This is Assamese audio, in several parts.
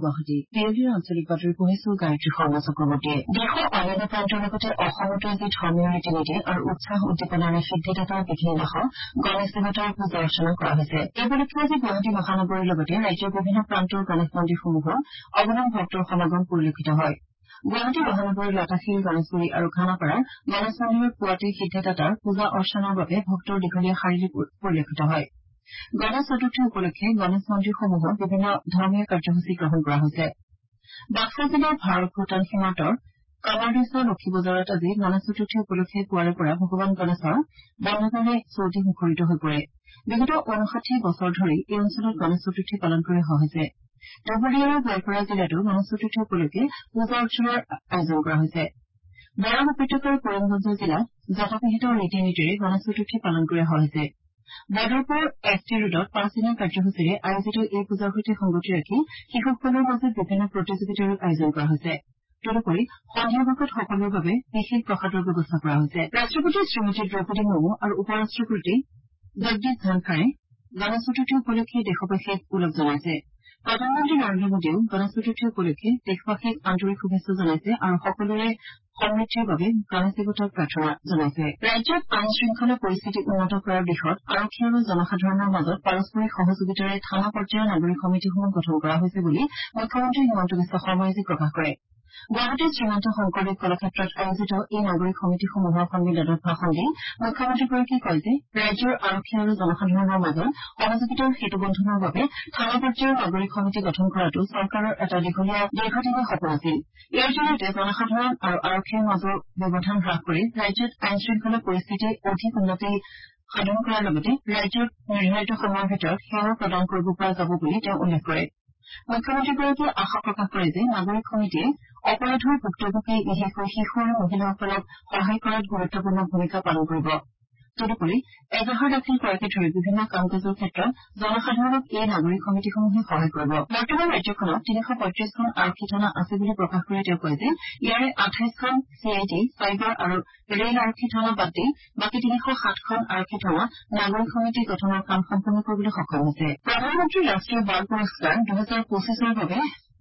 গুৱাহাটী দেওলীৰ আঞ্চলিক বাতৰি পঢ়িছো গায়ত্ৰী শৰ্মা চক্ৰৱৰ্তীয়ে। দেশৰ অন্যান্য প্ৰান্তৰ লগতে অসমতো আজি ধৰ্মীয় ৰীতি নীতি আৰু উৎসাহ উদ্দীপনাৰে সিদ্ধিদাতা বিঘ্নিনাশক গণেশ দেৱতাৰ পূজা অৰ্চনা কৰা হৈছে। এই উপলক্ষে আজি গুৱাহাটী মহানগৰীৰ লগতে ৰাজ্যৰ বিভিন্ন প্ৰান্তৰ গণেশ মন্দিৰসমূহত অগণন ভক্তৰ সমাগম পৰিলক্ষিত হয়। গুৱাহাটী মহানগৰীৰ লাটাশিল গণেশগুৰি আৰু খানাপাৰাৰ গণেশ মন্দিৰত পুৱাতেই সিদ্ধিদাতাৰ পূজা অৰ্চনাৰ বাবে ভক্তৰ দীঘলীয়া শাৰী পৰিলক্ষিত হয়। গণেশ চতুৰ্থী উপলক্ষে গণেশ মন্দিৰসমূহত বিভিন্ন ধৰ্মীয় কাৰ্যসূচী গ্ৰহণ কৰা হৈছে। বাক্সা জিলাৰ ভাৰত ভূটান সীমান্তৰ কামাৰদিছা লক্ষী বজাৰত আজি গণেশ চতুৰ্থী উপলক্ষে পুৱাৰে পৰা ভগৱান গণেশৰ বন্দনাৰে চৌদিশ মুখৰিত হৈ পৰে। বিগত 59 বছৰ ধৰি এই অঞ্চলত গণেশ চতুৰ্থী পালন কৰি অহা হৈছে। ধুবুৰী আৰু গোৱালপাৰা জিলাতো গণেশ চতুৰ্থী উপলক্ষে পূজা অৰ্চনাৰ আয়োজন কৰা হৈছে। বৰাক উপত্যকাৰ কৰিমগঞ্জ জিলাত যথাবিহিত ৰীতি নীতিৰে গণেশ চতুৰ্থী পালন কৰি অহা হৈছে। বদৰপুৰ এছটি ৰোডত 5 দিনীয়া কাৰ্যসূচীৰে আয়োজিত এই পূজাৰ সৈতে সংগতি ৰাখি শিশুসকলৰ মাজত বিভিন্ন প্ৰতিযোগিতাৰো আয়োজন কৰা হৈছে। তদুপৰি সন্ধিয়া ভাগত সকলোৰে বাবে বিশেষ প্ৰসাদৰ ব্যৱস্থা কৰা হৈছে। ৰাষ্ট্ৰপতি শ্ৰীমতী দ্ৰৌপদী মুৰ্মু আৰু উপ ৰাষ্ট্ৰপতি জগদীপ ধনখাৰে গণেশ চতুৰ্থী উপলক্ষে দেশবাসীক ওলগ জনাইছে। প্ৰধানমন্ত্ৰী নৰেন্দ্ৰ মোদীয়েও গণেশ চতুৰ্থী উপলক্ষে দেশবাসীক আন্তৰিক শুভেচ্ছা জনাইছে আৰু সকলোৰে সমৃদ্ধিৰ বাবে গণেশ দেৱতাক প্ৰাৰ্থনা জনাইছে। ৰাজ্যত আইন শৃংখলা পৰিস্থিতি উন্নত কৰাৰ দিশত আৰক্ষী আৰু জনসাধাৰণৰ মাজত পাৰস্পৰিক সহযোগিতাৰে থানা পৰ্যায়ৰ নাগৰিক সমিতিসমূহ গঠন কৰা হৈছে বুলি মুখ্যমন্ত্ৰী হিমন্ত বিশ্ব শৰ্মাই আজি প্ৰকাশ কৰে। গুৱাহাটীৰ শ্ৰীমন্ত শংকৰদেৱ কলাক্ষেত্ৰত আয়োজিত এই নাগৰিক সমিতিসমূহৰ সন্মিলনত ভাষণ দি মুখ্যমন্ত্ৰীগৰাকীয়ে কয় যে ৰাজ্যৰ আৰক্ষী আৰু জনসাধাৰণৰ মাজত সহযোগিতাৰ সেতুবন্ধনৰ বাবে থানা পৰ্যায়ৰ নাগৰিক সমিতি গঠন কৰাটো চৰকাৰৰ এটা দীৰ্ঘদিনীয়া সপোন আছিল। ইয়াৰ জৰিয়তে জনসাধাৰণ আৰু আৰক্ষীৰ মাজৰ ব্যৱধান হ্ৰাস কৰি ৰাজ্যত আইন শৃংখলা পৰিস্থিতি অধিক উন্নতি সাধন কৰাৰ লগতে ৰাজ্যক নিৰ্ধাৰিত সময়ৰ ভিতৰত সেৱা প্ৰদান কৰিব পৰা যাব বুলি তেওঁ উল্লেখ কৰে। মুখ্যমন্ত্ৰীগৰাকীয়ে আশা প্ৰকাশ কৰে যে নাগৰিক সমিতিয়ে অপৰাধৰ ভুক্তভোগী বিশেষকৈ শিশু আৰু মহিলাসকলক সহায় কৰাত গুৰুত্বপূৰ্ণ ভূমিকা পালন কৰিব। তদুপৰি এজাহাৰ দাখিল কৰাকে ধৰি বিভিন্ন কাম কাজৰ ক্ষেত্ৰত জনসাধাৰণক এই নাগৰিক সমিতিসমূহে সহায় কৰিব। বৰ্তমান ৰাজ্যখনত 335খন আৰক্ষী থানা আছে বুলি প্ৰকাশ কৰি তেওঁ কয় যে ইয়াৰে 28খন CID, চাইবাৰ আৰু ৰেল আৰক্ষী থানা বাদ দি বাকী 307খন আৰক্ষী থানা নাগৰিক সমিতি গঠনৰ কাম সম্পূৰ্ণ কৰিবলৈ সক্ষম হৈছে। প্ৰধানমন্ত্ৰী ৰাষ্ট্ৰীয় বাল পুৰস্কাৰ 2025ৰ বাবে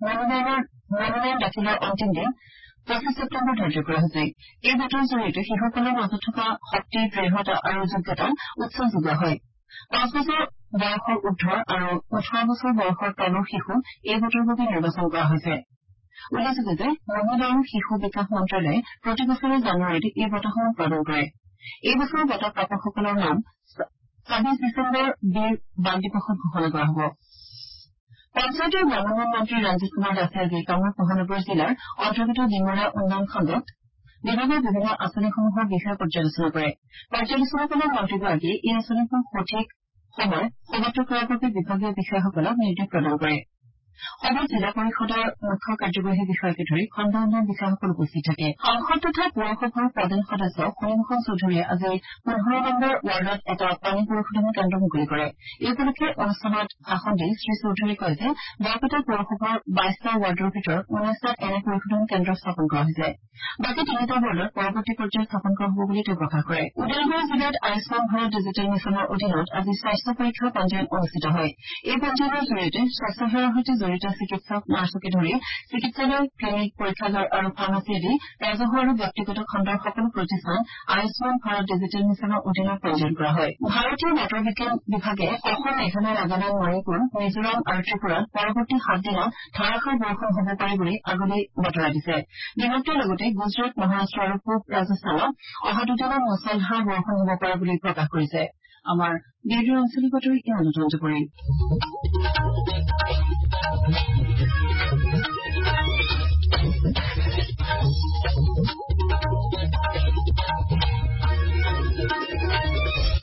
মনোনয়ন দাখিলৰ অন্তিম দিন 25 ছেপ্টেম্বৰ ধাৰ্য কৰা হৈছে। এই বঁটাৰ জৰিয়তে শিশুসকলৰ মাজত থকা শক্তি, দৃঢ়তা আৰু যোগ্যতাত উৎসাহ যোগোৱা হয়। 5 বছৰ বয়সৰ ঊৰ্ধৰ আৰু 18 বছৰ বয়সৰ তলৰ শিশু এই বঁটাৰ বাবে নিৰ্বাচন কৰা হৈছে। উল্লেখযোগ্য যে মহিলা আৰু শিশু বিকাশ মন্ত্ৰালয়ে প্ৰতি বছৰে জানুৱাৰীত এই বঁটাসমূহ প্ৰদান কৰে। এই বছৰ বঁটা প্ৰাপকসকলৰ নাম 26 ডিচেম্বৰ বীৰ বাল দিৱসত ঘোষণা কৰা হ'ব। পঞ্চায়ত আৰু গ্ৰামোন্নয়ন মন্ত্ৰী ৰঞ্জিত কুমাৰ দাসে আজি কামৰূপ মহানগৰ জিলাৰ অন্তৰ্গত ডিমৰা উন্নয়ন খণ্ডত বিভাগীয় বিভিন্ন আঁচনিসমূহৰ বিষয়ে পৰ্যালোচনা কৰে। পৰ্যালোচনা কালত মন্ত্ৰীগৰাকীয়ে এই আঁচনিসমূহ সঠিক সময় সমাপ্ত কৰাৰ বাবে বিভাগীয় বিষয়াসকলক নিৰ্দেশ প্ৰদান কৰে। সভাত জিলা পৰিষদৰ মুখ্য কাৰ্যবাহী বিষয়াকে ধৰি খণ্ড উন্নয়ন বিষয়াসকল উপস্থিত থাকে। সাংসদ তথা পৌৰসভাৰ পদেন সদস্য ফণীভূষণ চৌধুৰীয়ে আজি 15 নম্বৰ ৱাৰ্ডত এটা পানী পৰিশোধনী কেন্দ্ৰ মুকলি কৰে। এই উপলক্ষে অনুষ্ঠানত ভাষণ দি শ্ৰীচৌধুৰীয়ে কয় যে বৰপেটা পৌৰসভাৰ 22টা ৱাৰ্ডৰ ভিতৰত 19টাত এনে পৰিশোধনী কেন্দ্ৰ স্থাপন কৰা হৈছে। বাকী 3টা ৱাৰ্ডত পৰৱৰ্তী পৰ্যায়ত স্থাপন কৰা হ'ব বুলি তেওঁ প্ৰকাশ কৰে। ওদালগুৰি জিলাত আয়ুষ্মান ভাৰত ডিজিটেল মিছনৰ অধীনত আজি স্বাস্থ্য পৰীক্ষা পঞ্জীয়ন অনুষ্ঠিত হয়। এই পঞ্জীয়নৰ জৰিয়তে স্বাস্থ্যসেৱাৰ সৈতে জড়িত চিকিৎসক, নাৰ্ছকে ধৰি চিকিৎসালয়, ক্লিনিক, পৰীক্ষাগাৰ আৰু ফাৰ্মাচী আদি ৰাজহুৱা আৰু ব্যক্তিগত খণ্ডৰ সকলো প্ৰতিষ্ঠান আয়ুষ্মান ভাৰত ডিজিটেল মিছনৰ অধীনত পঞ্জীয়ন কৰা হয়। ভাৰতীয় বতৰ বিজ্ঞান বিভাগে অসম, মেঘালয়, নাগালেণ্ড, মণিপুৰ, মিজোৰাম আৰু ত্ৰিপুৰাত পৰৱৰ্তী 7 দিনত ধাৰাসাৰ বৰষুণ হ'ব পাৰে বুলি আগলি বতৰা দিছে। বিভাগটোৱে লগতে গুজৰাট, মহাৰাষ্ট্ৰ আৰু পূব ৰাজস্থানত অহা 2 দিনত মুষলধাৰ বৰষুণ হ'ব পাৰে বুলি প্ৰকাশ কৰিছে। আমাৰ বিয়লিৰ আঞ্চলিক বাতৰি ইমানতে সামৰণি পৰিল।